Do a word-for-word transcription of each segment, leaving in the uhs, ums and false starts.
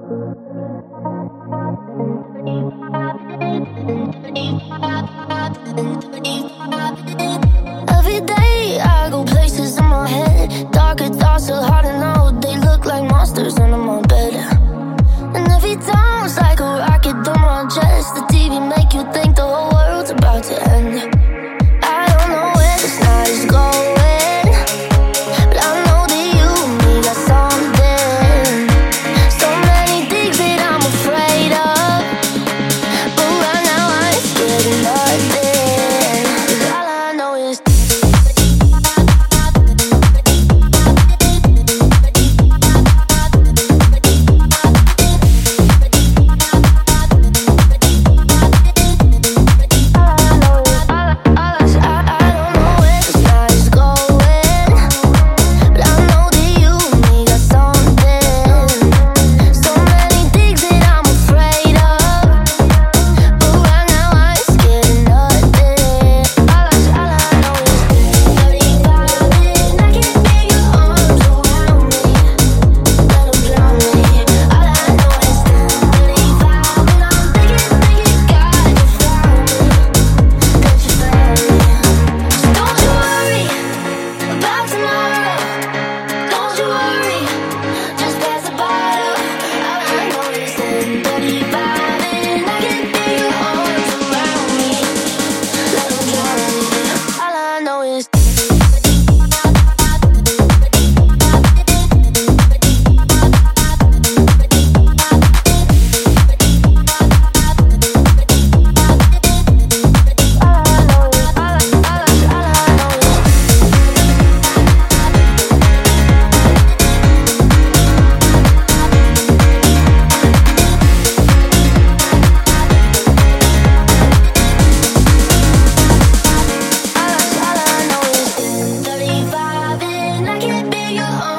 Every day I go places in my head. Darker thoughts are hard to know. They look like monsters under my bed. And every time it's like a rocket through my chest. The T V make you think the whole world's about to end. I don't know where this night is going, but I know that you and me got something. So many things that I'm afraid of, but right now I ain't scared of nothing. 'Cause all I know is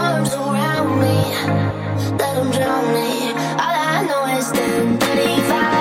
let 'em drown me. All I know is ten thirty-five.